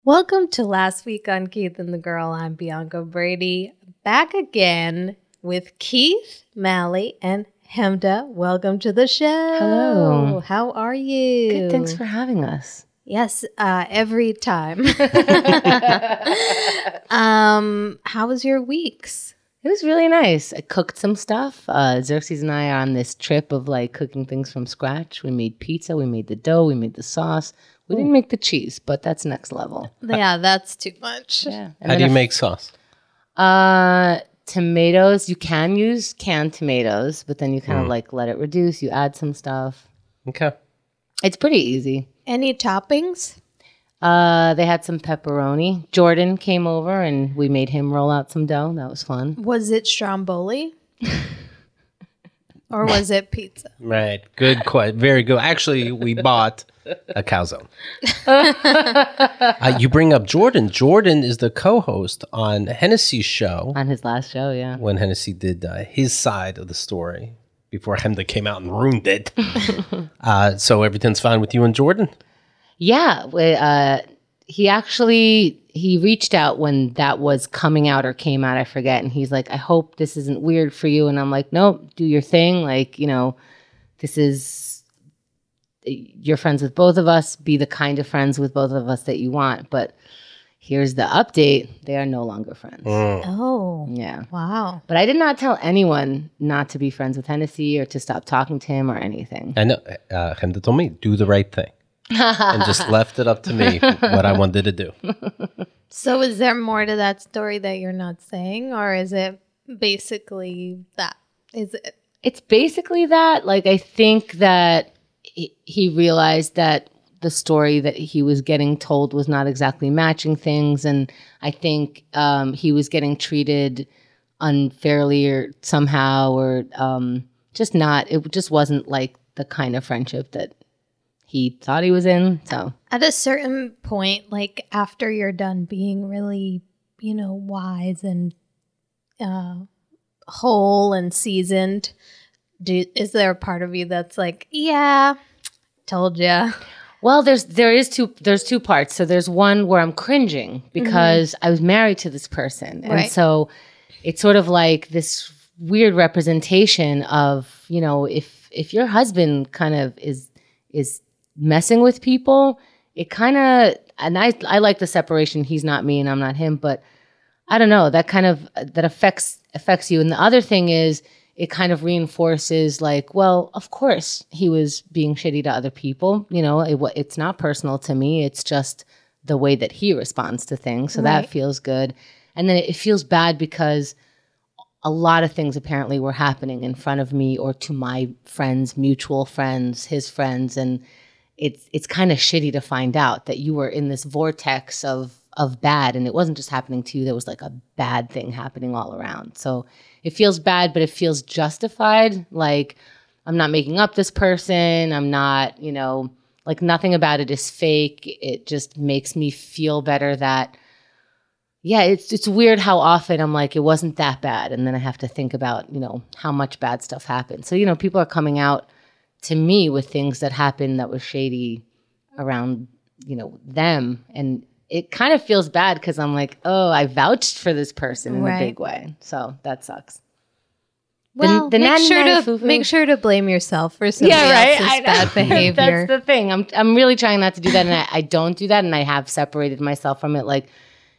Welcome to Last Week on Keith and the Girl. I'm Bianca Brady, back again with Keith, Mally, and Hemda. Welcome to the show. Hello. How are you? Good, thanks for having us. Yes, every time. How was your weeks? It was really nice. I cooked some stuff. Xerxes and I are on this trip of like cooking things from scratch. We made pizza, we made the dough, we made the sauce. We didn't make the cheese, but that's next level. Yeah, that's too much. Yeah. How do you make sauce? Tomatoes. You can use canned tomatoes, but then you kind of like let it reduce. You add some stuff. Okay. It's pretty easy. Any toppings? They had some pepperoni. Jordan came over and we made him roll out some dough. That was fun. Was it stromboli? Or was it pizza? Right. Good. Very good. Actually, we bought a calzone. You bring up Jordan. Jordan is the co-host on Hennessy's show. On his last show, yeah. When Hennessy did his side of the story before Hemda came out and ruined it. So everything's fine with you and Jordan? Yeah. He reached out when that was coming out or came out, I forget. And he's like, I hope this isn't weird for you. And I'm like, nope, do your thing. Like, you're friends with both of us. Be the kind of friends with both of us that you want. But here's the update. They are no longer friends. Oh. Yeah. Wow. But I did not tell anyone not to be friends with Hennessy or to stop talking to him or anything. I know. Hemda told me, do the right thing. And just left it up to me what I wanted to do. So is there more to that story that you're not saying, or is it basically that? Is it? It's basically that. Like, I think that he realized that the story that he was getting told was not exactly matching things. And I think he was getting treated unfairly or somehow, or just not. It just wasn't like the kind of friendship that he thought he was in. So At a certain point, like after you're done being really, wise and whole and seasoned, is there a part of you that's like, yeah, told ya? well, there's two parts. So there's one where I'm cringing because I was married to this person. And Right. so it's sort of like this weird representation of, if your husband kind of is messing with people, it kind of, and I like the separation. He's not me and I'm not him, but I don't know, that kind of, that affects you. And the other thing is, it kind of reinforces like, well, of course he was being shitty to other people. It's not personal to me. It's just the way that he responds to things. So Right. that feels good. And then it feels bad because a lot of things apparently were happening in front of me or to my friends, mutual friends, his friends. And it's kind of shitty to find out that you were in this vortex of bad, and it wasn't just happening to you. There was like a bad thing happening all around. So it feels bad, but it feels justified. Like, I'm not making up this person. I'm not, like nothing about it is fake. It just makes me feel better that, yeah, it's weird how often I'm like, it wasn't that bad. And then I have to think about, how much bad stuff happened. So, people are coming out to me with things that happened that was shady around, them. And it kind of feels bad because I'm like, oh, I vouched for this person in Right. a big way. So that sucks. Well, the make nanny foo-foo. sure to blame yourself for somebody else's bad behavior. That's the thing. I'm really trying not to do that, and I don't do that, and I have separated myself from it. Like,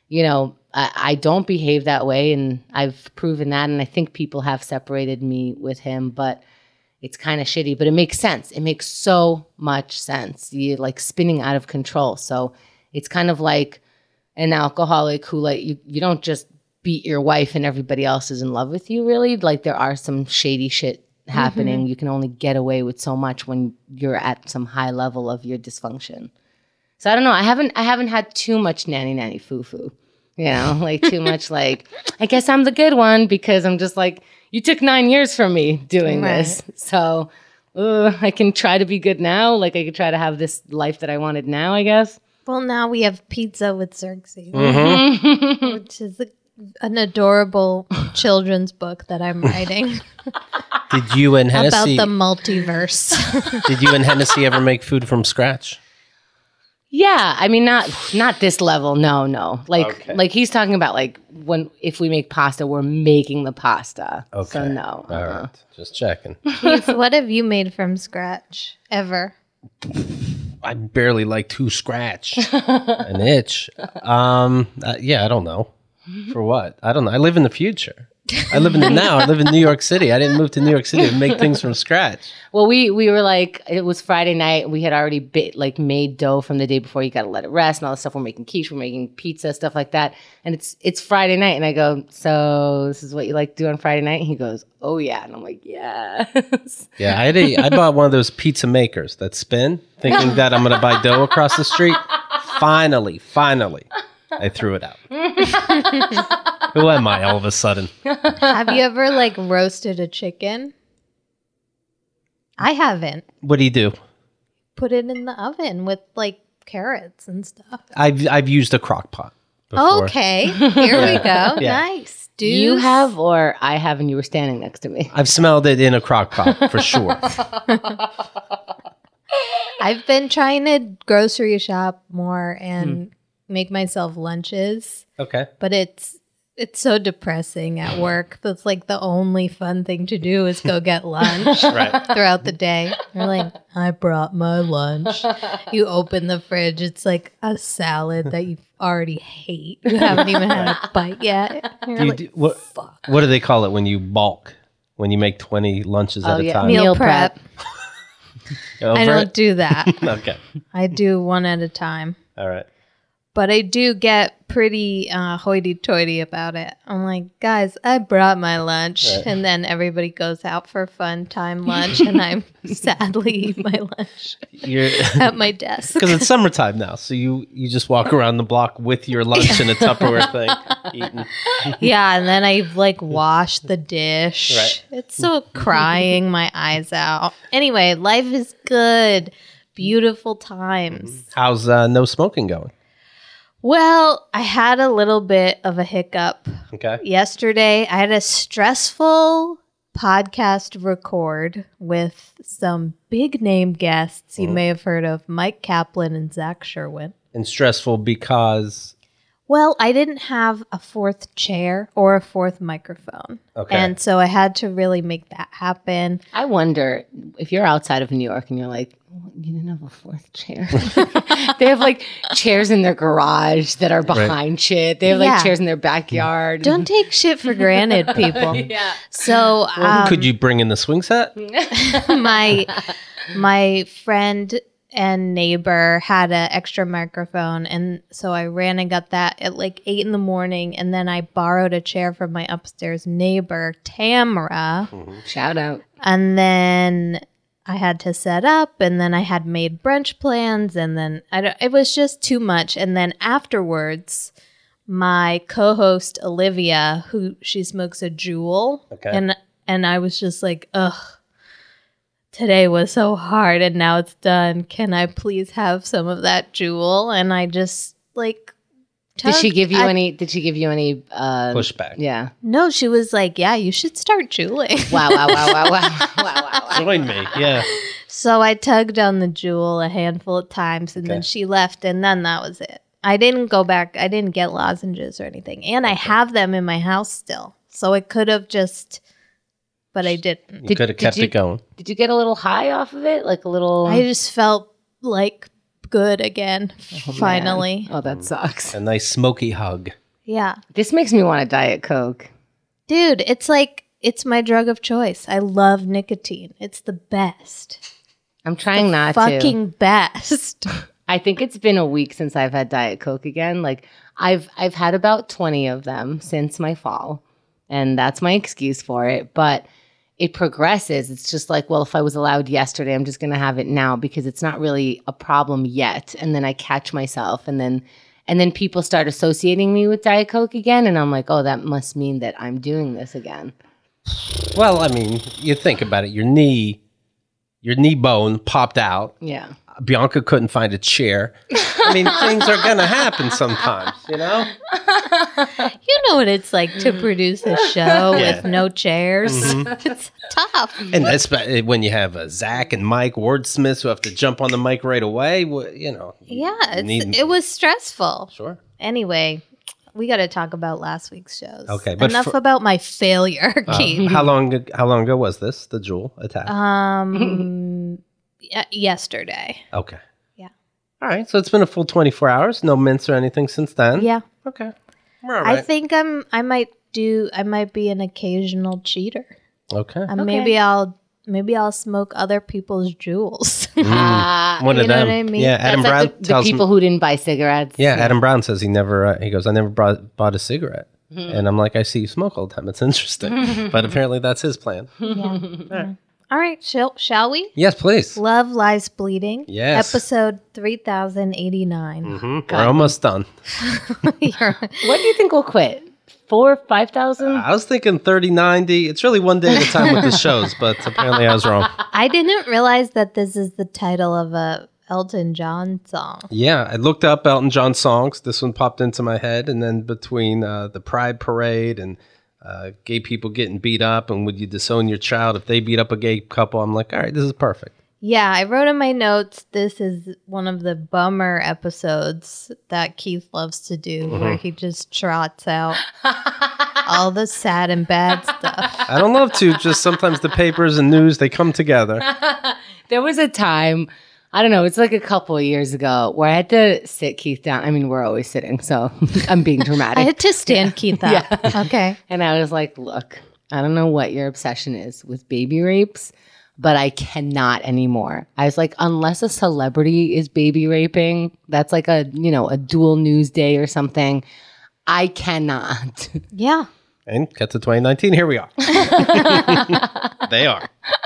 I don't behave that way, and I've proven that, and I think people have separated me with him, but it's kind of shitty, but it makes sense. It makes so much sense. You're like spinning out of control. So it's kind of like an alcoholic who like, you don't just beat your wife and everybody else is in love with you, really. Like, there are some shady shit happening. You can only get away with so much when you're at some high level of your dysfunction. So I don't know. I haven't had too much nanny foo-foo. Like too much like, I guess I'm the good one because I'm just like, you took 9 years from me doing this. So I can try to be good now. Like, I could try to have this life that I wanted now, I guess. Well, now we have Pizza with Xerxes, Mm-hmm. which is an adorable children's book that I'm writing Did you and about Hennessy the multiverse. Did you and Hennessy ever make food from scratch? Yeah, I mean not this level. No. Like he's talking about like if we make pasta, we're making the pasta. Okay. So no. All right. Just checking. Keith, what have you made from scratch ever? I barely like to scratch an itch. Yeah, I don't know. For what? I don't know. I live in the future. I live in the now. I live in New York City. I didn't move to New York City to make things from scratch. Well, we were like, it was Friday night. We had already made dough from the day before. You got to let it rest and all this stuff. We're making quiche, we're making pizza, stuff like that. And it's Friday night, and I go, so this is what you like to do on Friday night? And he goes, oh yeah, and I'm like, yes. Yeah, I bought one of those pizza makers that spin, thinking that I'm going to buy dough across the street. Finally, I threw it out. Who am I all of a sudden? Have you ever like roasted a chicken? I haven't. What do you do? Put it in the oven with like carrots and stuff. I've used a crock pot before. Okay, here we go. Yeah. Nice, dude. You have, or I have, and you were standing next to me. I've smelled it in a crock pot for sure. I've been trying to grocery shop more and make myself lunches, Okay. but it's so depressing at work. That's like the only fun thing to do is go get lunch Right. throughout the day. You're like, I brought my lunch. You open the fridge, it's like a salad that you already hate. You haven't even had a bite yet. You're like, What do they call it when you bulk? When you make 20 lunches at a time? meal prep. Over I don't it? do that. Okay. I do one at a time. All right. But I do get pretty hoity-toity about it. I'm like, guys, I brought my lunch. Right. And then everybody goes out for fun time lunch. And I sadly eat my lunch at my desk. Because it's summertime now, so you just walk around the block with your lunch in a Tupperware thing, eating. Yeah, and then I like wash the dish. Right. It's so crying my eyes out. Anyway, life is good. Beautiful times. How's no smoking going? Well, I had a little bit of a hiccup Okay. yesterday. I had a stressful podcast record with some big name guests you may have heard of, Mike Kaplan and Zach Sherwin. And stressful because Well, I didn't have a fourth chair or a fourth microphone. Okay. And so I had to really make that happen. I wonder if you're outside of New York and you're like, you didn't have a fourth chair. They have like chairs in their garage that are behind shit. They have Yeah. like chairs in their backyard. Don't take shit for granted, people. Yeah. So could you bring in the swing set? my friend and neighbor had an extra microphone, and so I ran and got that at like 8 a.m, and then I borrowed a chair from my upstairs neighbor, Tamara, Shout out. and then I had to set up, and then I had made brunch plans, and then it was just too much. And then afterwards, my co-host Olivia, she smokes a Juul, Okay. and I was just like, ugh, today was so hard, and now it's done. Can I please have some of that Juul? And I just like. Did she give you any? any Pushback. Yeah. No, she was like, yeah, you should start Juuling. Wow. Join me. Yeah. So I tugged on the Juul a handful of times, and then Okay. she left, and then that was it. I didn't go back. I didn't get lozenges or anything. And I have them in my house still. So I could have just, but I didn't. You could have kept you- it going. Did you get a little high off of it? Like a little. I just felt like good again, Man. finally. Oh, that sucks. A nice smoky hug. Yeah. This makes me want a Diet Coke. Dude, it's like, it's my drug of choice. I love nicotine. It's the best. I'm trying not to. Fucking best. I think it's been a week since I've had Diet Coke again. Like I've had about 20 of them since my fall, and that's my excuse for it. But it progresses. It's just like, well, if I was allowed yesterday, I'm just going to have it now because it's not really a problem yet. And then I catch myself, and then people start associating me with Diet Coke again, and I'm like, oh, that must mean that I'm doing this again. Well, I mean, you think about it. Your knee bone popped out. Yeah. Bianca couldn't find a chair. I mean, things are going to happen sometimes, you know? You know what it's like to produce a show Yeah. with no chairs. Mm-hmm. It's tough. And that's when you have Zach and Mike wordsmiths who have to jump on the mic right away, you know. Yeah, you need- it was stressful. Sure. Anyway, we got to talk about last week's shows. Okay, but enough about my failure, Keith. How long ago was this, the Jewel attack? Yesterday. Okay. Yeah. All right. So it's been a full 24 hours. No mints or anything since then. Yeah. Okay. We're all right. I think I might be an occasional cheater. Okay. Maybe I'll smoke other people's jewels. One you of know them. what I mean? Yeah. That's Adam Brown like the tells people me. who didn't buy cigarettes. Yeah. Adam Brown says he never. He goes, I never bought a cigarette. And I'm like, I see you smoke all the time. It's interesting. But apparently that's his plan. All right, shall we? Yes, please. Love Lies Bleeding. Yes. Episode 3089. We're almost done. What do you think we'll quit? 4,000, 5,000? I was thinking 30, 90. It's really one day at a time with the shows, but apparently I was wrong. I didn't realize that this is the title of a Elton John song. Yeah, I looked up Elton John songs. This one popped into my head. And then between the Pride Parade and gay people getting beat up and would you disown your child if they beat up a gay couple, I'm like, all right, this is perfect. Yeah, I wrote in my notes, this is one of the bummer episodes that Keith loves to do, where he just trots out all the sad and bad stuff. I don't love to. Just sometimes the papers and news, they come together. There was a time, I don't know, it's like a couple of years ago, where I had to sit Keith down. I mean, we're always sitting, so I'm being dramatic. I had to stand Keith up. Okay. And I was like, look, I don't know what your obsession is with baby rapes, but I cannot anymore. I was like, unless a celebrity is baby raping, that's like a dual news day or something. I cannot. Yeah. And cut to 2019. Here we are. They are.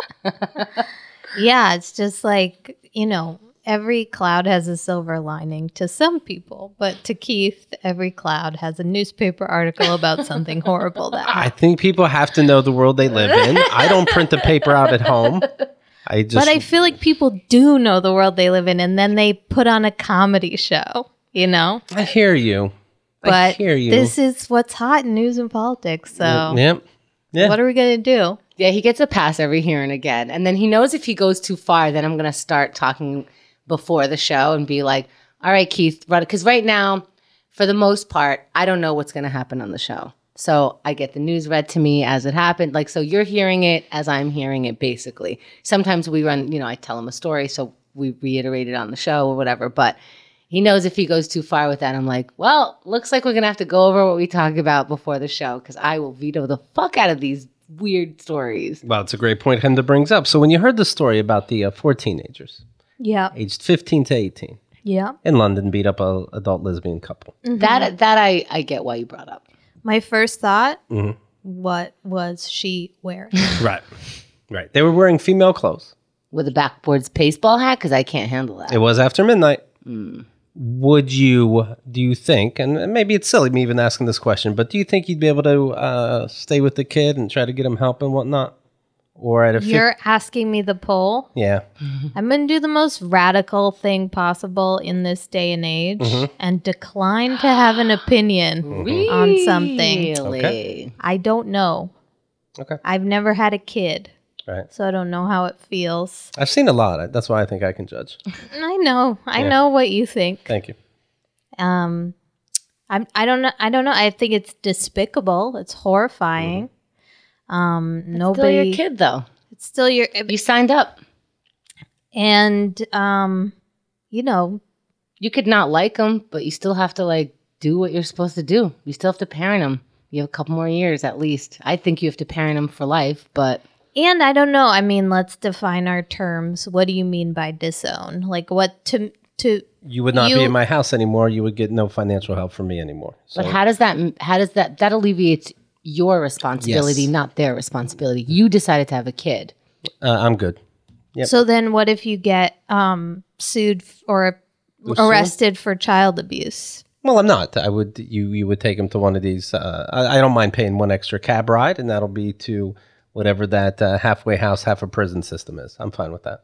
Yeah, it's just like, every cloud has a silver lining to some people, but to Keith, every cloud has a newspaper article about something horrible that I happened. think people have to know the world they live in. I don't print the paper out at home. But I feel like people do know the world they live in, and then they put on a comedy show, I hear you. I But hear you. this is what's hot in news and politics, so Yep. Yeah. what are we going to do? Yeah, he gets a pass every here and again. And then he knows if he goes too far, then I'm going to start talking before the show and be like, all right, Keith, because right now, for the most part, I don't know what's going to happen on the show. So I get the news read to me as it happened. Like, so you're hearing it as I'm hearing it, basically. Sometimes we run, I tell him a story, so we reiterate it on the show or whatever. But he knows if he goes too far with that, I'm like, well, looks like we're going to have to go over what we talked about before the show, because I will veto the fuck out of these weird stories. Well, it's a great point Henda brings up. So when you heard the story about the 4 teenagers, Yeah. aged 15 to 18, Yeah. in London beat up a adult lesbian couple. That I get why you brought up. My first thought, Mm-hmm. what was she wearing? Right. Right. They were wearing female clothes. With a backboards baseball hat, because I can't handle that. It was after midnight. Do you think, and maybe it's silly me even asking this question, but do you think you'd be able to stay with the kid and try to get him help and whatnot? Or at a You're asking me the poll? yeah. I'm going to do the most radical thing possible in this day and age and decline to have an opinion on something. Really? Okay. I don't know. Okay. I've never had a kid, Right. so I don't know how it feels. I've seen a lot. That's why I think I can judge. I know. I know what you think. Thank you. I don't know. I think it's despicable. It's horrifying. Still Nobody. your kid, though. It's still your. You signed up. And You could not like him, but you still have to do what you're supposed to do. You still have to parent him. You have a couple more years at least. I think you have to parent him for life, but And I don't know. I mean, let's define our terms. What do you mean by disown? Like what to You would not be in my house anymore. You would get no financial help from me anymore. So how does that alleviates your responsibility, Yes. not their responsibility. You decided to have a kid. I'm good. Yep. So then what if you get sued or arrested for child abuse? Well, I'm not. I would. You would take him to one of these. I don't mind paying one extra cab ride, and that'll be to whatever that halfway house, half a prison system is. I'm fine with that.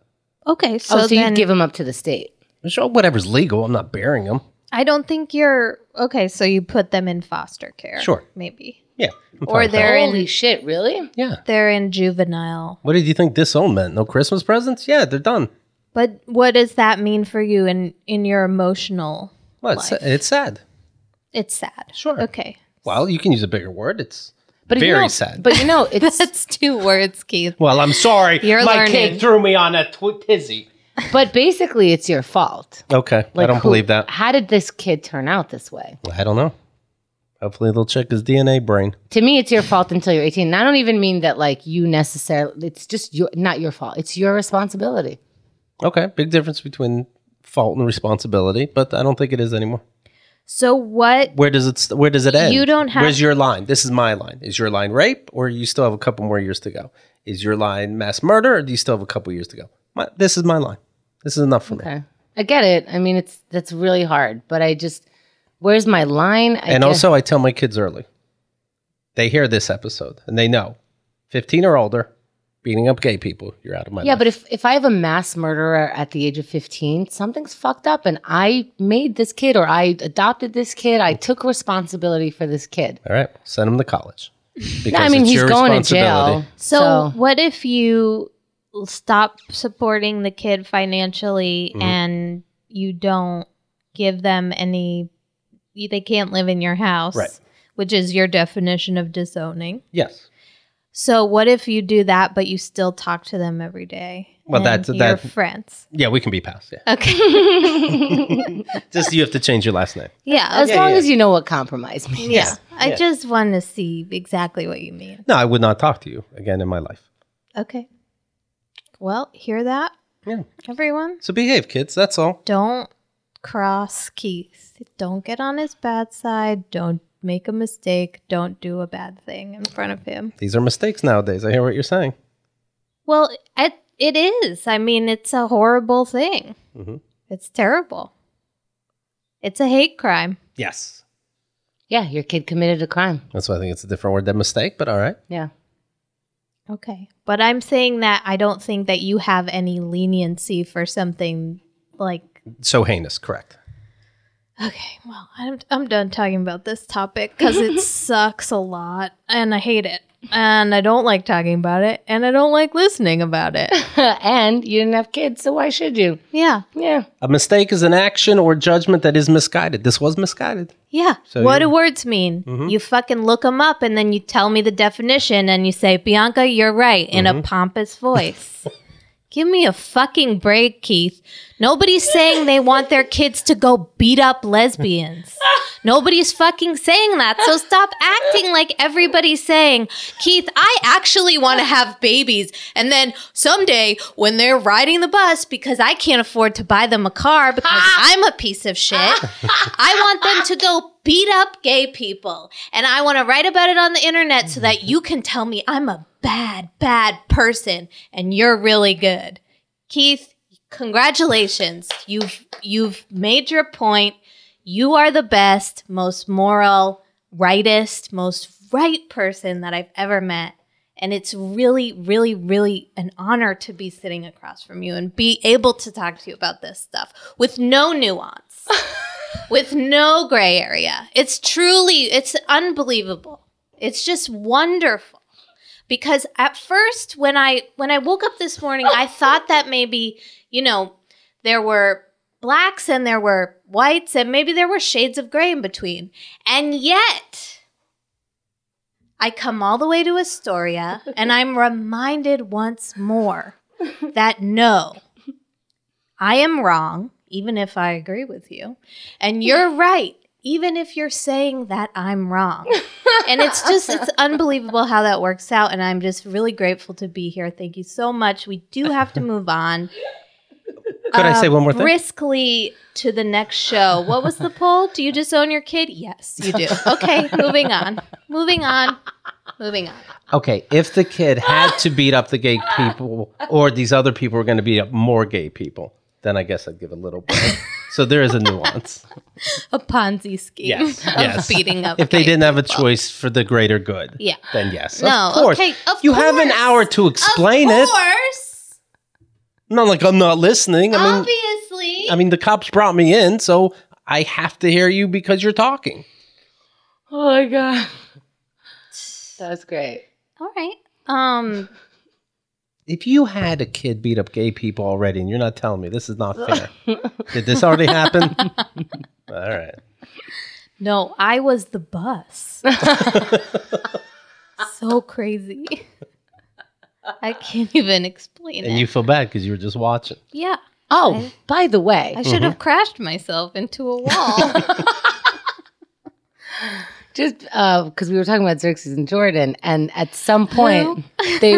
Okay, so, So then you give them up to the state. Sure, whatever's legal. I'm not burying them. I don't think you're okay. So you put them in foster care, Sure. maybe, Yeah. I'm or fine with that. they're Holy in shit, really? Yeah. they're in juvenile. What did you think disown meant? No Christmas presents? Yeah, they're done. But what does that mean for you in your emotional Well, life? it's sad. It's sad. Sure. Okay. Well, you can use a bigger word. It's But very sad. But it's That's 2 words, Keith. well, I'm sorry. You're My learning. kid threw me on a tizzy. but basically it's your fault. Okay. I Like, don't believe that. How did this kid turn out this way? I don't know. Hopefully they'll check his DNA brain. To me, it's your fault until you're 18. And I don't even mean that like you necessarily. It's just not your fault. It's your responsibility. Okay. Big difference between fault and responsibility, but I don't think it is anymore. So what? Where does it end? You don't have- Where's your line? This is my line. Is your line rape, or you still have a couple more years to go? Is your line mass murder, or do you still have a couple years to go? This is my line. This is enough for me. Okay, I get it. I mean, that's really hard. But I just, where's my line? And also, I tell my kids early. They hear this episode and they know, 15 or older, beating up gay people, you're out of my life. yeah. But if I have a mass murderer at the age of 15, something's fucked up, and I made this kid or I adopted this kid. I took responsibility for this kid. All right, send them to college. Because No, I mean, it's he's your going to responsibility. jail. So what if you stop supporting the kid financially and you don't give them any? They can't live in your house, Right. which is your definition of disowning. Yes. So what if you do that, but you still talk to them every day? Well, and that- you're friends. Yeah, we can be past. Yeah. Okay. Just you have to change your last name. Yeah. As okay. long as you know what compromise means. Yeah. I Yeah. just want to see exactly what you mean. No, I would not talk to you again in my life. Okay. Well, hear that, Yeah. everyone? So behave, kids. That's all. Don't cross Keith. Don't get on his bad side. Don't make a mistake. Don't do a bad thing in front of him. These are mistakes nowadays. I hear what you're saying. Well, it is. I mean, it's a horrible thing. Mhm. It's terrible. It's a hate crime. Yes. Yeah, your kid committed a crime. That's why I think it's a different word than mistake, but all right. Yeah. Okay. But I'm saying that I don't think that you have any leniency for something like. So heinous, correct. Okay, well, I'm done talking about this topic because it sucks a lot and I hate it. And I don't like talking about it and I don't like listening about it. And you didn't have kids, so why should you? Yeah. Yeah. A mistake is an action or judgment that is misguided. This was misguided. Yeah. So What you- do words mean? You fucking look them up and then you tell me the definition and you say, Bianca, you're right, in a pompous voice. Give me a fucking break, Keith. Nobody's saying they want their kids to go beat up lesbians. Nobody's fucking saying that. So stop acting like everybody's saying, Keith, I actually want to have babies. And then someday when they're riding the bus, because I can't afford to buy them a car because I'm a piece of shit, I want them to go beat up gay people. And I want to write about it on the internet so that you can tell me I'm a bad, bad person and you're really good. Keith, congratulations. You've made your point. You are the best, most moral, rightest, most right person that I've ever met. And it's really, really, really an honor to be sitting across from you and be able to talk to you about this stuff with no nuance, with no gray area. It's unbelievable. It's just wonderful. Because at first, when I woke up this morning, I thought that maybe, there were blacks and there were whites and maybe there were shades of gray in between. And yet, I come all the way to Astoria and I'm reminded once more that no, I am wrong, even if I agree with you. And you're right, even if you're saying that I'm wrong. And it's unbelievable how that works out. And I'm just really grateful to be here. Thank you so much. We do have to move on. Could I say one more thing? Briskly to the next show. What was the poll? Do you disown your kid? Yes, you do. Okay, moving on. Okay, if the kid had to beat up the gay people or these other people were going to beat up more gay people, then I guess I'd give a little bit. So there is a nuance. A Ponzi scheme of beating up If they gay didn't have a people. choice for the greater good, Yeah. then yes. No, of course. okay, of You have an course. hour to explain Of it. course. Not like I'm not listening. Obviously. I mean, the cops brought me in, so I have to hear you because you're talking. Oh my God. That was great. All right. If you had a kid beat up gay people already and you're not telling me, this is not fair. Did this already happen? All right. No, I was the bus. So crazy. I can't even explain And it. you feel bad because you were just watching. Yeah. Oh, by the way, I should have crashed myself into a wall. just because we were talking about Xerxes and Jordan, and at some point they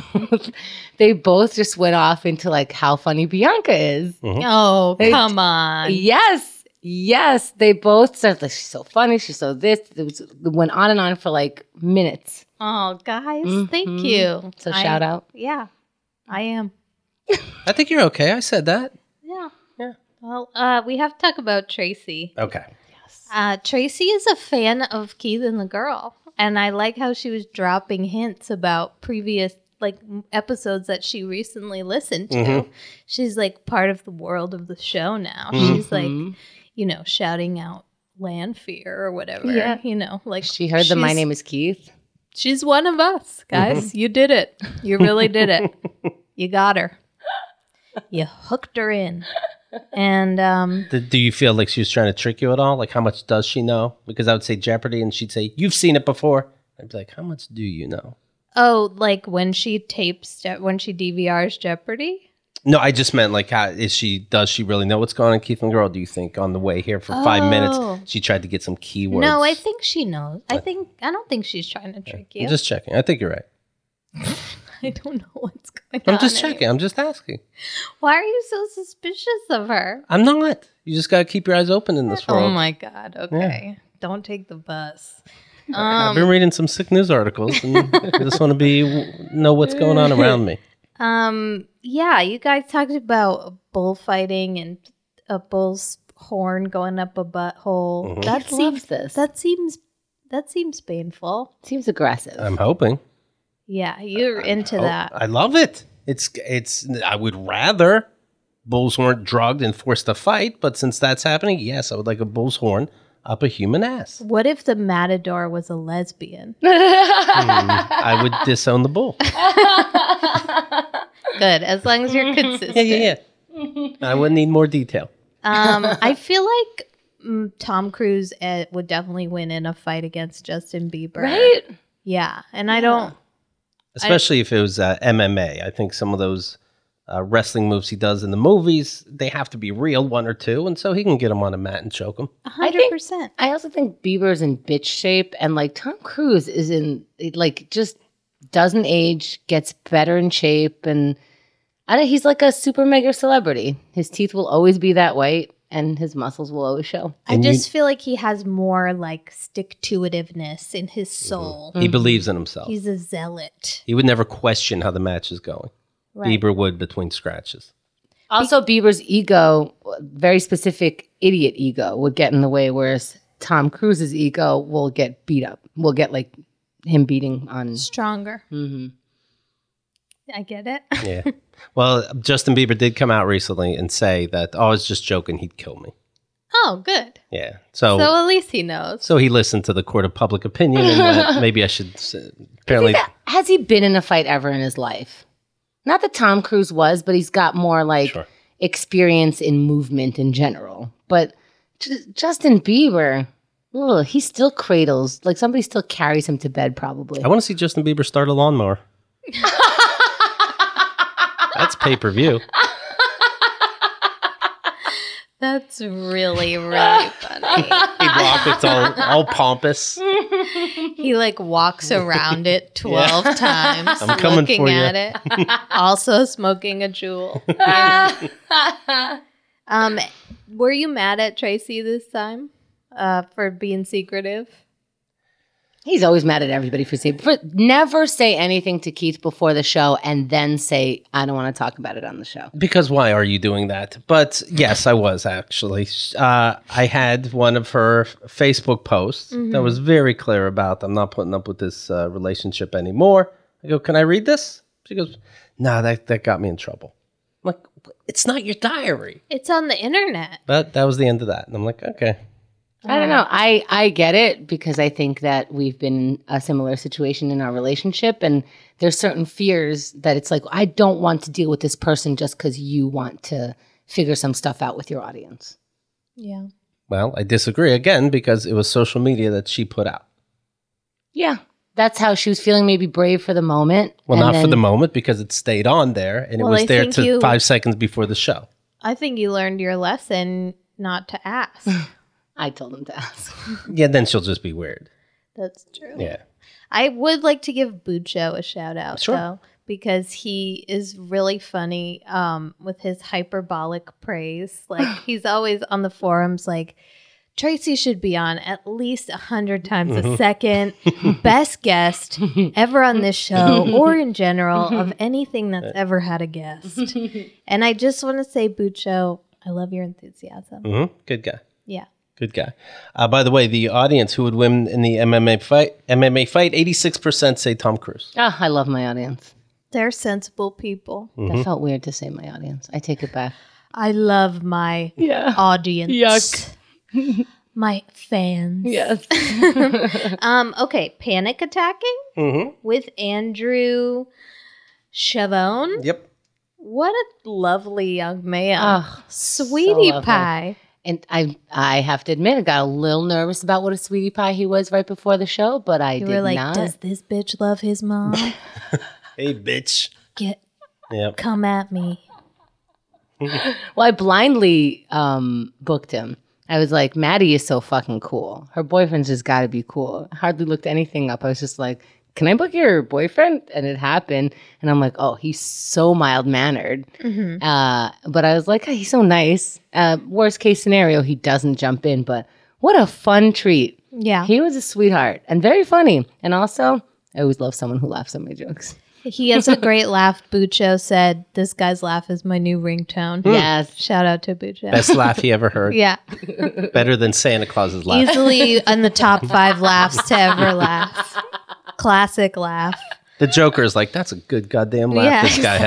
both just went off into like how funny Bianca is. Oh, come on. Yes, they both said like she's so funny, she's so this. It went on and on for like minutes. Oh, guys, thank you. So shout out. Yeah, I am. I think you're okay. I said that. Yeah. Yeah. Well, we have to talk about Tracy. Okay. Tracy is a fan of Keith and the Girl, and I like how she was dropping hints about previous episodes that she recently listened to. She's like part of the world of the show now. She's like, shouting out Lanfear or whatever. Yeah. Like She heard the My Name is Keith. She's one of us, guys. You did it. You really did it. You got her. You hooked her in. And Do you feel like she was trying to trick you at all? Like, how much does she know? Because I would say Jeopardy, and she'd say, "You've seen it before." I'd be like, "How much do you know?" oh, like when she DVRs Jeopardy? No, I just meant like, how does she really know what's going on in Keith and Girl? Do you think on the way here for 5 minutes she tried to get some keywords? No, I think she knows. I don't think she's trying to trick you. I'm just checking. I think you're right. I don't know what's going on. I'm just checking. I'm just asking. Why are you so suspicious of her? I'm not. You just got to keep your eyes open in this world. Oh my God. Okay. Don't take the bus. I've been reading some sick news articles, and I just want to know what's going on around me. Yeah, you guys talked about bullfighting and a bull's horn going up a butthole. That loves seems this. That seems painful. Seems aggressive. I'm hoping. Yeah, you're into that. I love it. It's. I would rather bulls weren't drugged and forced to fight, but since that's happening, yes, I would like a bull's horn up a human ass. What if the matador was a lesbian? I would disown the bull. Good, as long as you're consistent. Yeah. I wouldn't need more detail. I feel like Tom Cruise would definitely win in a fight against Justin Bieber. Right? Yeah, and I don't. Especially if it was MMA. I think some of those wrestling moves he does in the movies, they have to be real, one or two, and so he can get them on a mat and choke them. 100%. I also think Bieber's in bitch shape, and like Tom Cruise is in like just doesn't age, gets better in shape, and he's like a super mega celebrity. His teeth will always be that white, and his muscles will always show. I just feel like he has more like stick-to-itiveness in his soul. He believes in himself. He's a zealot. He would never question how the match is going. Right. Bieber would between scratches. Also, Bieber's ego, very specific idiot ego, would get in the way, whereas Tom Cruise's ego will get beat up. We'll get like him beating on. Stronger. I get it. Yeah. Well, Justin Bieber did come out recently and say that, I was just joking, he'd kill me. Oh, good. Yeah. So at least he knows. So he listened to the court of public opinion and went, maybe I should apparently. Has he been in a fight ever in his life? Not that Tom Cruise was, but he's got more like experience in movement in general. But Justin Bieber, he still cradles. Like somebody still carries him to bed probably. I want to see Justin Bieber start a lawnmower. That's pay-per-view. That's really, really funny. He'd walk, it's all pompous. He like walks around it 12 times, I'm coming looking for you. at it, also smoking a jewel. Were you mad at Tracy this time for being secretive? He's always mad at everybody for never say anything to Keith before the show and then say, I don't want to talk about it on the show. Because why are you doing that? But yes, I was actually. I had one of her Facebook posts that was very clear about, I'm not putting up with this relationship anymore. I go, can I read this? She goes, no, that got me in trouble. I'm like, it's not your diary. It's on the internet. But that was the end of that. And I'm like, okay. I don't know. I get it because I think that we've been in a similar situation in our relationship, and there's certain fears that it's like, I don't want to deal with this person just because you want to figure some stuff out with your audience. Yeah. Well, I disagree again because it was social media that she put out. Yeah. That's how she was feeling, maybe brave for the moment. Well, and not for then- the moment because it stayed on there and Well, it was I there think to you- 5 seconds before the show. I think you learned your lesson not to ask. I told him to ask. Yeah, then she'll just be weird. That's true. Yeah. I would like to give Bucho a shout out, Sure. though, because he is really funny with his hyperbolic praise. Like, he's always on the forums like, Tracy should be on at least 100 times a second. Best guest ever on this show or in general of anything that's ever had a guest. And I just want to say, Bucho, I love your enthusiasm. Good guy. Yeah. Good guy. By the way, the audience who would win in the MMA fight, 86% say Tom Cruise. Oh, I love my audience. They're sensible people. That felt weird to say my audience. I take it back. I love my audience. Yuck. My fans. Yes. Okay, Panic Attacking with Andrew Chavone. Yep. What a lovely young man. Oh, Sweetie lovely. pie. And I have to admit, I got a little nervous about what a sweetie pie he was right before the show, but I You did were like, not. does this bitch love his mom? Hey, bitch. Yep. Come at me. Well, I blindly booked him. I was like, Maddie is so fucking cool. Her boyfriend's just got to be cool. I hardly looked anything up. I was just like, can I book your boyfriend? And it happened. And I'm like, oh, he's so mild-mannered. But I was like, oh, he's so nice. Worst case scenario, he doesn't jump in. But what a fun treat. Yeah. He was a sweetheart and very funny. And also, I always love someone who laughs at my jokes. He has a great laugh. Bucho said, this guy's laugh is my new ringtone. Yes. Shout out to Bucho. Best laugh he ever heard. Yeah. Better than Santa Claus's laugh. Easily in the top 5 laughs to ever laugh. Classic laugh. The Joker is like, that's a good goddamn laugh this guy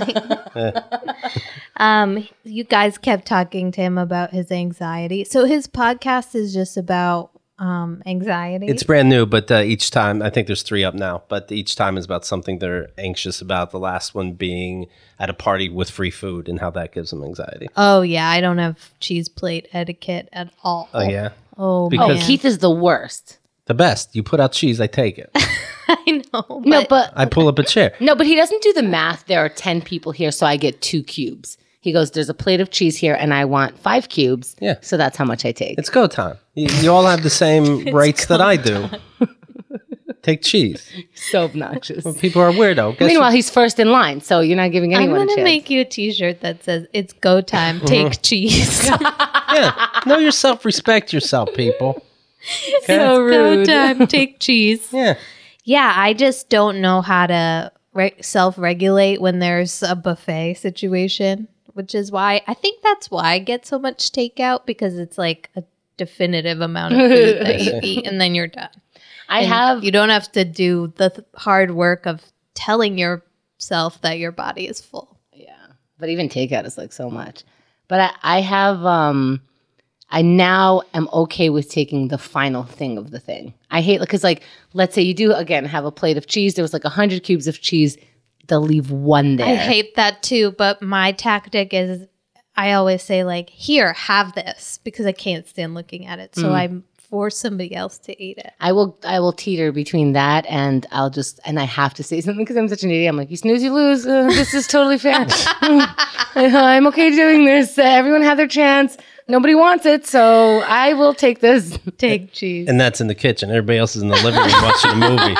has. You guys kept talking to him about his anxiety. So his podcast is just about anxiety. It's brand new, but each time, I think there's 3 up now, but each time is about something they're anxious about. The last one being at a party with free food and how that gives them anxiety. Oh yeah, I don't have cheese plate etiquette at all. Oh, yeah. Oh, Because- man. Keith is the worst. The best. You put out cheese, I take it. I know. No, but I pull up a chair. No, but he doesn't do the math. There are 10 people here, so I get 2 cubes. He goes, there's a plate of cheese here, and I want 5 cubes. Yeah. So that's how much I take. It's go time. You all have the same rates that I do. Take cheese. so obnoxious. People are weirdo. Guess Meanwhile, he's first in line, so you're not giving I'm anyone a gonna chance. make you a T-shirt that says "It's go time. Take cheese." yeah. Know yourself. Respect yourself, people. Okay? So Go rude. time. Take cheese. Yeah. Yeah, I just don't know how to self-regulate when there's a buffet situation, which is why I think that's why I get so much takeout, because it's like a definitive amount of food that you eat and then you're done. You don't have to do the hard work of telling yourself that your body is full. Yeah. But even takeout is like so much. But I have, I now am okay with taking the final thing of the thing. I hate, because like, let's say you do, again, have a plate of cheese. There was like 100 cubes of cheese. They'll leave one there. I hate that too, but my tactic is I always say like, here, have this, because I can't stand looking at it. So I force somebody else to eat it. I will teeter between that and and I have to say something because I'm such an idiot. I'm like, you snooze, you lose. This is totally fair. I'm okay doing this. Everyone had their chance. Nobody wants it, so I will take this. Take cheese. And that's in the kitchen. Everybody else is in the living room watching a movie.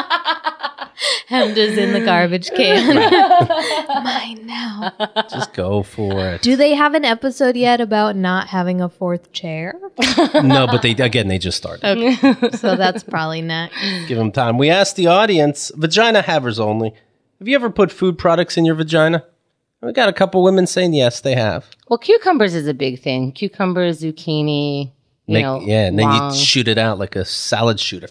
Hemda's in the garbage can. Mine now. Just go for it. Do they have an episode yet about not having a 4th chair? No, but they just started. Okay. So that's probably next. Give them time. We asked the audience, vagina havers only, have you ever put food products in your vagina? We got a couple women saying yes, they have. Well, cucumbers is a big thing. Cucumbers, zucchini, And then long. you shoot it out like a salad shooter.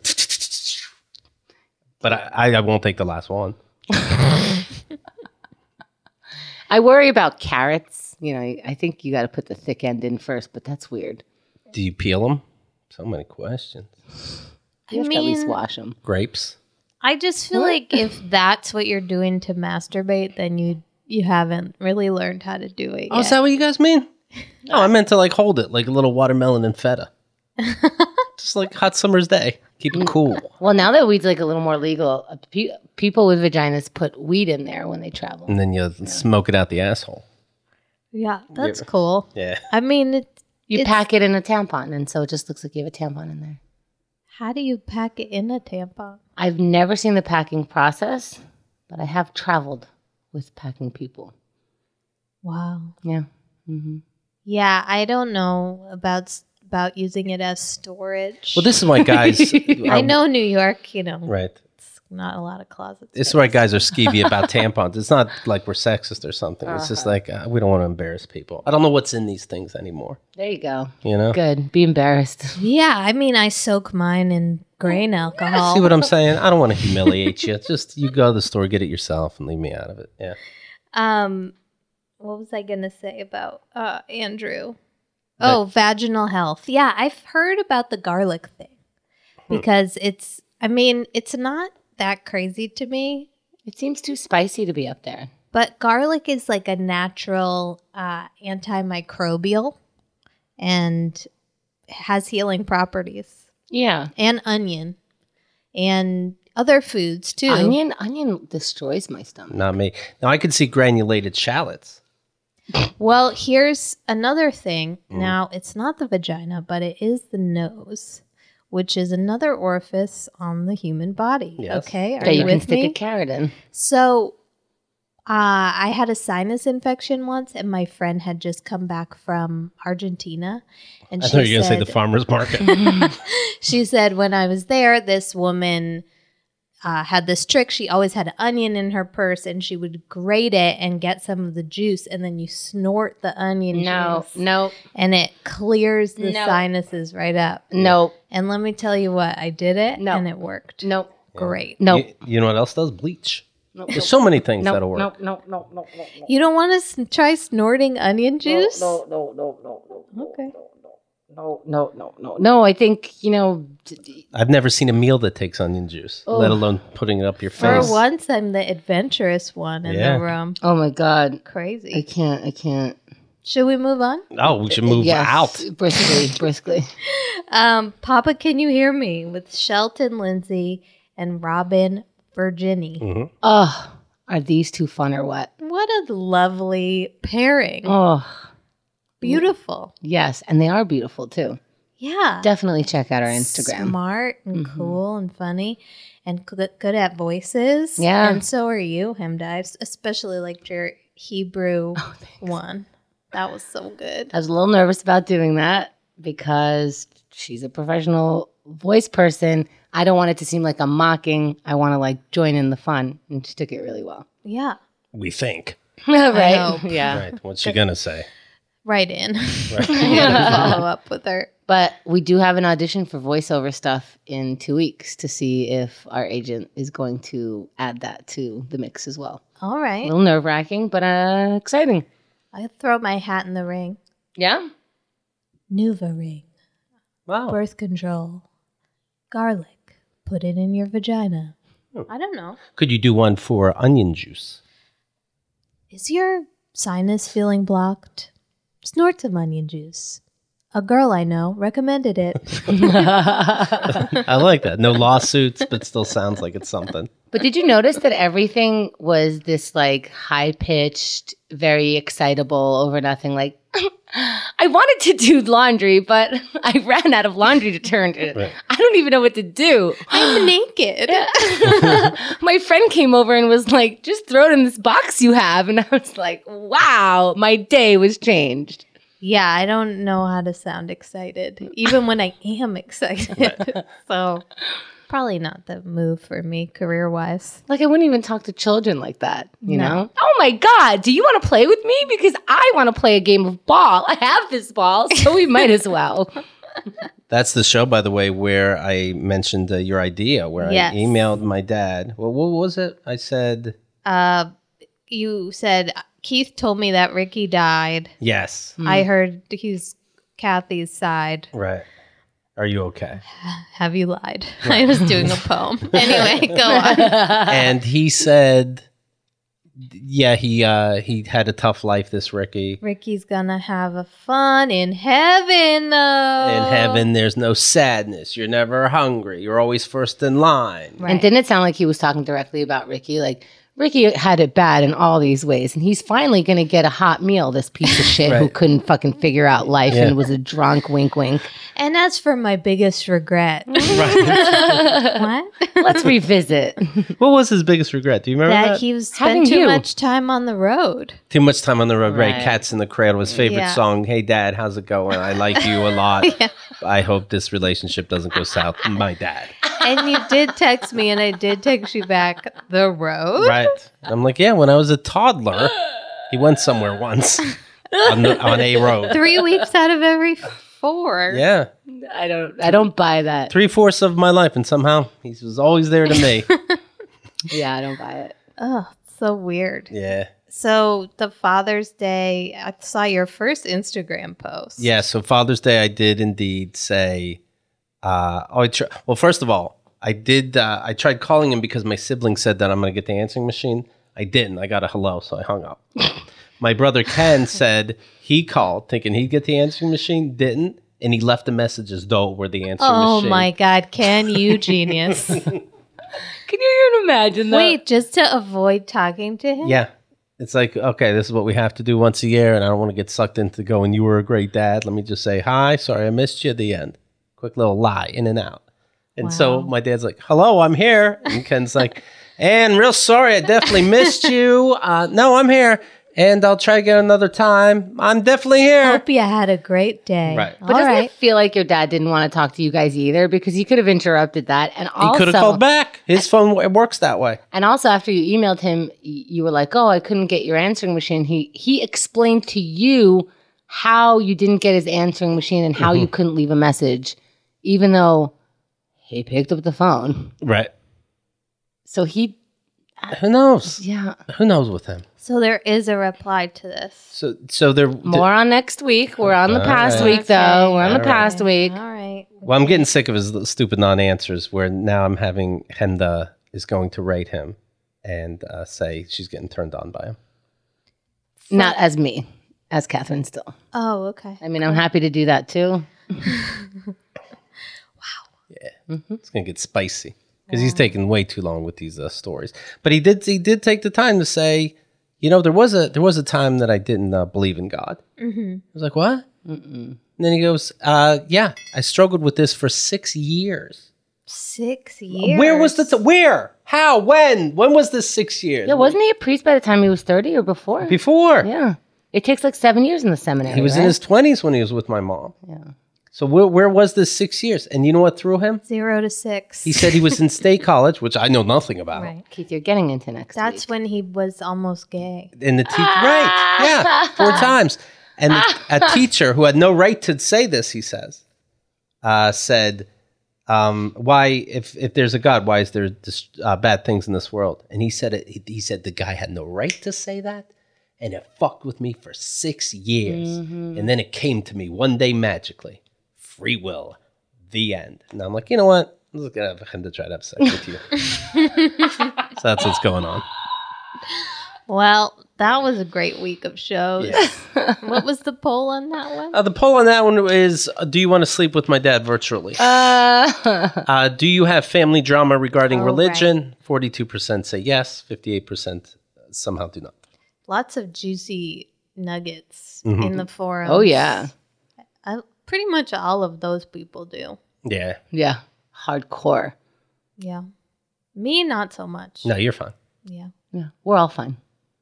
But I won't take the last one. I worry about carrots. You know, I think you got to put the thick end in first, but that's weird. Do you peel them? So many questions. You have to at least wash them. Grapes. I just feel like if that's what you're doing to masturbate, then you haven't really learned how to do it Oh, yet. is that what you guys mean? Oh, I meant to like hold it like a little watermelon and feta. Just like hot summer's day. Keep it cool. Well, now that weed's like a little more legal, people with vaginas put weed in there when they travel. And then you smoke it out the asshole. Yeah, that's cool. Yeah. I mean, You pack it in a tampon, and so it just looks like you have a tampon in there. how do you pack it in a tampon? I've never seen the packing process, but I have traveled with packing people. Wow. Yeah. Yeah, I don't know about using it as storage. Well, this is why guys. I know New York, Right. it's not a lot of closets. This is why guys are skeevy about tampons. It's not like we're sexist or something. It's just like we don't want to embarrass people. I don't know what's in these things anymore. There you go. You know? Good. Be embarrassed. Yeah, I mean, I soak mine in grain alcohol. See what I'm saying? I don't want to humiliate you. Just you go to the store, get it yourself, and leave me out of it. Yeah. What was I gonna say about Andrew? Oh, vaginal health. Yeah, I've heard about the garlic thing because it's not that crazy to me, It seems too spicy to be up there. but garlic is like a natural antimicrobial and has healing properties. Yeah. And onion and other foods too. Onion destroys my stomach. Not me. Now I could see granulated shallots. Well, here's another thing. Now, it's not the vagina, but it is the nose, which is another orifice on the human body. Yes. Okay, are Yeah, you you can with stick me? a carrot in. So, I had a sinus infection once, and my friend had just come back from Argentina, and I thought you were going to say the farmer's market. she said when I was there, this woman had this trick. She always had an onion in her purse, and she would grate it and get some of the juice, and then you snort the onion juice. No. And it clears the No. sinuses right up. No. And let me tell you what, I did it, No. and it worked. No. Great. No. You know what else does? Bleach. No. There's so many things that'll work. No. You don't want to try snorting onion juice? No. Okay. No, I think, I've never seen a meal that takes onion juice, let alone putting it up your For face. once, I'm the adventurous one in Yeah. the room. oh my God. I Crazy. can't. Should we move on? Oh, we should move Yes, out. briskly. Papa, can you hear me? With Shelton Lindsay and Robin Virginie. Oh, are these two fun or what? What a lovely pairing. Oh, Beautiful. yes. And they are beautiful too. Yeah. Definitely check out our Instagram. Smart and cool and funny and good at voices. Yeah. And so are you, Him Dives, especially like your Hebrew one. That was so good. I was a little nervous about doing that because she's a professional voice person. I don't want it to seem like I'm mocking. I want to like join in the fun. And she took it really well. Yeah. We think. Right? hope. Yeah. Right. What's she going to say? Right in. Right. I gotta follow up with her. But we do have an audition for voiceover stuff in 2 weeks to see if our agent is going to add that to the mix as well. All A right. little nerve wracking, but exciting. I throw my hat in the ring. Yeah. Nuva ring. Wow. Birth control. Garlic. Put it in your vagina. I don't know. Could you do one for onion juice? Is your sinus feeling blocked? Snort some onion juice. A girl I know recommended it. I like that. No lawsuits, but still sounds like it's something. But did you notice that everything was this like high pitched, very excitable over nothing? Like, I wanted to do laundry, but I ran out of laundry detergent. Right. I don't even know what to do. I'm naked. My friend came over and was like, just throw it in this box you have. And I was like, wow, my day was changed. Yeah, I don't know how to sound excited, even when I am excited. So, probably not the move for me career wise. Like, I wouldn't even talk to children like that, you No. know? Oh my God, do you want to play with me? Because I want to play a game of ball. I have this ball, so we might as well. That's the show, by the way, where I mentioned your idea, where Yes. I emailed my dad. Well, what was it? I said, You said, Keith told me that Ricky died. Yes. I heard he's Kathy's side. Right. Are you okay? Have you lied? I was doing a poem. Anyway, go on. And he said, yeah, he had a tough life, this Ricky. Ricky's gonna have a fun in heaven, though. In heaven, there's no sadness. You're never hungry. You're always first in line. Right. And didn't it sound like he was talking directly about Ricky? Like, Ricky had it bad in all these ways, and he's finally going to get a hot meal, this piece of shit who Right. couldn't fucking figure out life Yeah. and was a drunk, wink, wink. And as for my biggest regret, Right. what? Let's revisit. What was his biggest regret? Do you remember That that? he was Having spent too you. much time on the road. Too much time on the road. Right. Right. Cats in the Cradle, his favorite Yeah. song. Hey, Dad, how's it going? I like you a lot. I hope this relationship doesn't go south. My dad. And you did text me, and I did text you back the road. Right. I'm like, yeah, when I was a toddler, he went somewhere once on a road. 3 weeks out of every 4. Yeah. I don't buy that. 3/4 of my life, and somehow he was always there to me. Yeah, I don't buy it. Oh, so weird. Yeah. So the Father's Day, I saw your first Instagram post. Yeah. So Father's Day, I did indeed say, well, first of all, I did, I tried calling him because my sibling said that I'm going to get the answering machine. I didn't. I got a hello, so I hung up. My brother Ken said he called thinking he'd get the answering machine, didn't, and he left a message as though it were the answering Oh machine. my God, Ken, you genius. Can you even imagine that? Wait, just to avoid talking to him? Yeah. It's like, okay, this is what we have to do once a year, and I don't want to get sucked into going, you were a great dad. Let me just say, hi, sorry I missed you at the end. Quick little lie, in and out. And so Wow. my dad's like, hello, I'm here. And Ken's like, and real sorry, I definitely missed you. No, I'm here, and I'll try again another time. I'm definitely here. Hope you had a great day. Right. But doesn't it feel like your dad didn't want to talk to you guys either? Because he could have interrupted that. And He also, could have called back. His phone works that way. And also, after you emailed him, you were like, "Oh, I couldn't get your answering machine." He explained to you how you didn't get his answering machine and how you couldn't leave a message, even though he picked up the phone. Right. So he, Who knows? yeah. Who knows with him? So there is a reply to this. So there. More on next week. We're on the past right. week, though. We're on the All past week. All right. Well, I'm getting sick of his stupid non-answers where now I'm having Henda is going to rate him and say she's getting turned on by him. Not as me, as Catherine still. Oh, okay. I mean, I'm happy to do that too. It's going to get spicy because he's taking way too long with these stories. But he did take the time to say, you know, there was a time that I didn't believe in God. I was like, what? And then he goes, yeah, I struggled with this for 6 years. 6 years. Where was the where? How? When? When was this 6 years? Yeah, wasn't he a priest by the time he was 30 or before? Before. Yeah. It takes like 7 years in the seminary. He was in right? his 20s when he was with my mom. Yeah. So where was this 6 years? And you know what threw him? 0 to 6. He said he was in state college, which I know nothing about. Right. Keith, you're getting into next That's week. when he was almost gay. And the teacher, right? Yeah, 4 times. And a teacher who had no right to say this, he says, said, "Why, if there's a God, why is there bad things in this world?" And he said He said the guy had no right to say that, and it fucked with me for 6 years. And then it came to me one day magically, free will, the end. And I'm like, you know what? I'm just gonna have him to try to have sex with you. So that's what's going on. Well, that was a great week of shows. Yeah. What was the poll on that one? The poll on that one is: do you want to sleep with my dad virtually? Do you have family drama regarding Oh, religion? 42% say yes. 58% somehow do not. Lots of juicy nuggets in the forums. Oh, yeah. Pretty much all of those people do. Yeah. Yeah. Hardcore. Yeah. Me, not so much. No, you're fine. Yeah. Yeah. We're all fine.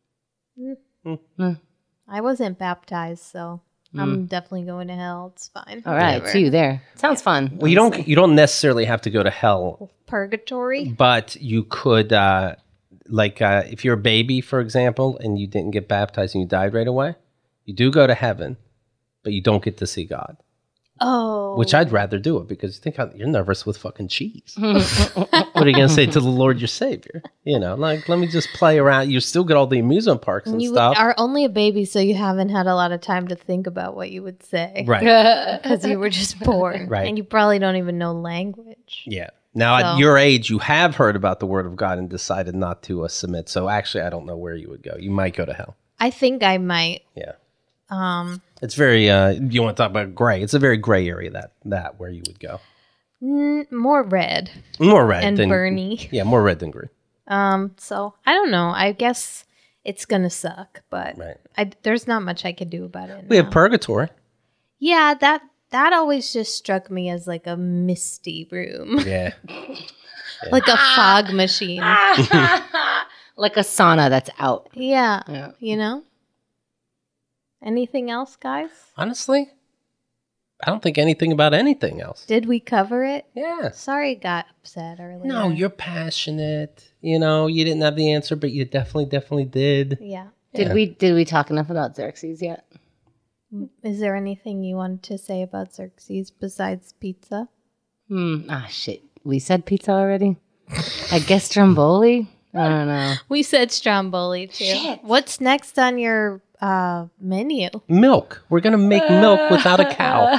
I wasn't baptized, so I'm definitely going to hell. It's fine. All right. Whatever. See you there. Sounds fun. Well, you don't necessarily have to go to hell, Purgatory? but you could, if you're a baby, for example, and you didn't get baptized and you died right away, you do go to heaven, but you don't get to see God. Oh. Which I'd rather do it because you're nervous with fucking cheese. What are you going to say to the Lord your Savior? You know, like, let me just play around. You still get all the amusement parks and You stuff. are only a baby, so you haven't had a lot of time to think about what you would say. Right. Because you were just born. Right. And you probably don't even know language. Yeah. Now, at So- your age, you have heard about the Word of God and decided not to submit. So actually, I don't know where you would go. You might go to hell. I think I might. Yeah. It's It's very, you want to talk about gray. It's a very gray area, that where you would go. more red More red and than Bernie. Yeah, more red than green. So I don't know. I guess it's gonna suck, but Right. there's not much I could do about it. We now. have purgatory. Yeah, that always just struck me as like a misty room, Yeah. like a fog machine. Like a sauna that's out. Yeah, Yeah. you know. Anything else, guys? Honestly, I don't think anything about anything else. Did we cover it? Yeah. Sorry, I got upset earlier. No, you're passionate. You know, you didn't have the answer, but you definitely did. Yeah. Did we talk enough about Xerxes yet? Is there anything you wanted to say about Xerxes besides pizza? Shit. We said pizza already? I guess Stromboli? I don't know. We said Stromboli too. Shit. What's next on your menu? Milk. We're going to make milk without a cow.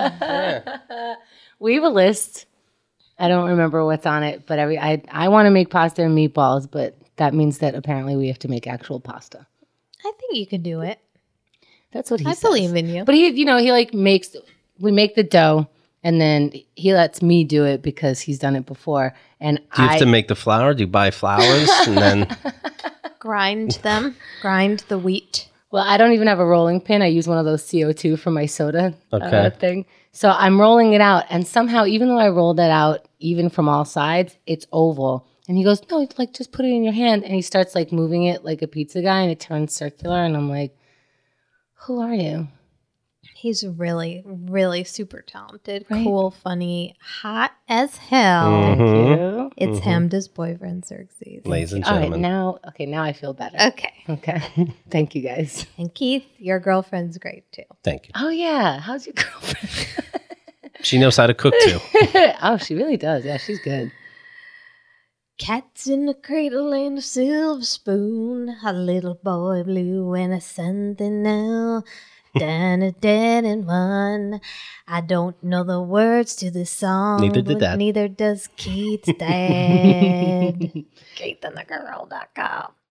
We have a list. I don't remember what's on it, but I want to make pasta and meatballs, but that means that apparently we have to make actual pasta. I think you can do it. That's what he I says. believe in you. But he like we make the dough and then he lets me do it because he's done it before. And Do you have to make the flour? Do you buy flowers and then... Grind them. Grind the wheat. Well, I don't even have a rolling pin. I use one of those CO2 for my soda Okay. thing. So I'm rolling it out. And somehow, even though I rolled that out, even from all sides, it's oval. And he goes, no, like, just put it in your hand. And he starts, like, moving it like a pizza guy, and it turns circular. And I'm like, who are you? He's really, really super talented, Right. cool, funny, hot as hell. Mhm. It's Hamda's boyfriend, Xerxes. Ladies and All right, gentlemen. now I feel better. Okay. Okay. Thank you, guys. And Keith, your girlfriend's great too. Thank you. Oh, yeah. How's your girlfriend? She knows how to cook too. Oh, she really does. Yeah, she's good. Cats in a cradle and a silver spoon, a little boy blue and a something now. Done a dead and one. I don't know the words to this song. Neither did but Dad. Neither does Keith's dad. KeithAndTheGirl.com.